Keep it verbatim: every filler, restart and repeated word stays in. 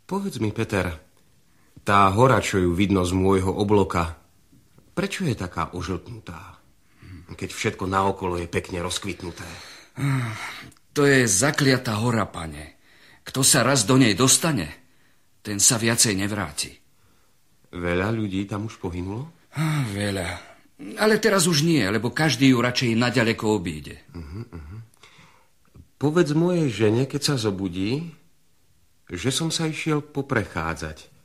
Povedz mi, Peter, tá hora, čo ju vidno z môjho obloka, prečo je taká ožltnutá, keď všetko naokolo je pekne rozkvitnuté? To je zakliatá hora, pane. Kto sa raz do nej dostane, ten sa viacej nevráti. Veľa ľudí tam už pohynulo? Veľa. Ale teraz už nie, lebo každý ju radšej naďaleko obíde. Uh-huh, uh-huh. Povedz mojej žene, keď sa zobudí, že som sa išiel poprechádzať